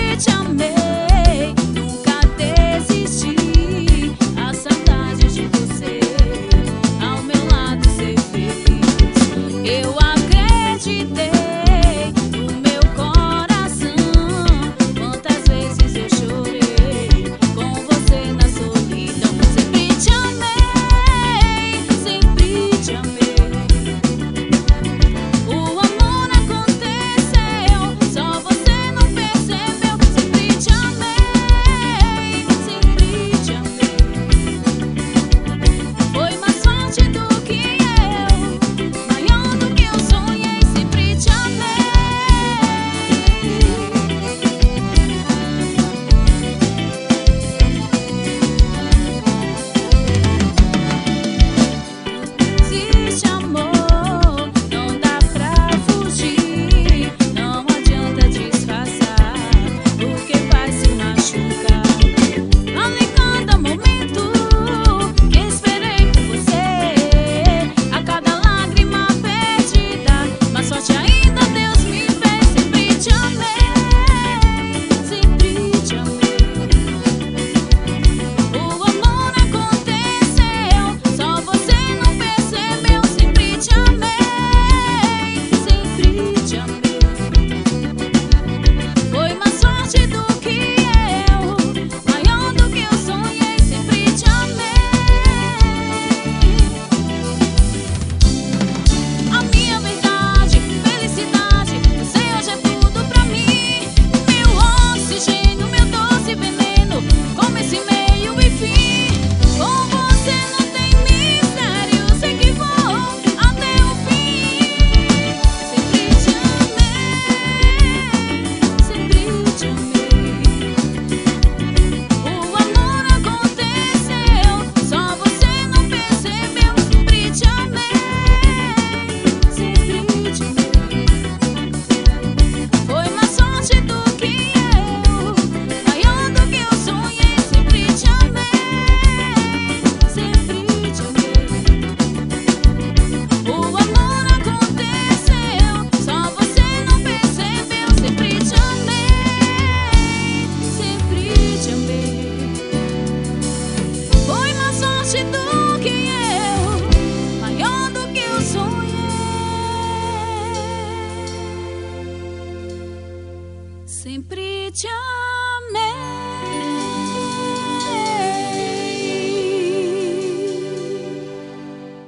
te amei, nunca desisti. A saudade de você, ao meu lado ser feliz. Eu acreditei no meu coração. Quantas vezes eu chorei com você na solidão. Sempre te amei, sempre te amei. O amor aconteceu, só você não percebeu. Sempre te amei, sempre te amei. Foi mais forte do que eu, maior do que eu sonhei. Sempre te amei. Existe amor, não dá pra fugir, não adianta disfarçar, porque vai se machucar. Ali cada momento que esperei por você, a cada lágrima perdida, mas sorte ainda Deus me fez. Sempre te amei, sempre te amei. O amor aconteceu, só você não percebeu. Sempre te amei, sempre te amei. Foi mais forte do que eu, maior do que eu sonhei. Sempre te amei. A minha verdade, felicidade, você hoje é tudo pra mim. Meu oxigênio, meu doce veneno, começo e meio e fim. Com você não tem mistério, sei que vou até o fim. Sempre te amei, sempre te amei. O amor aconteceu, só você não percebeu. Sempre te amei, sempre te amei. Foi mais sorte do que eu, maior do que eu sonhei. Sempre te amei, sempre te amei. O amor aconteceu, só você não percebeu. Sempre te amei, sempre te amei. Foi mais sorte do que eu, maior do que eu sonhei. Sempre te amei.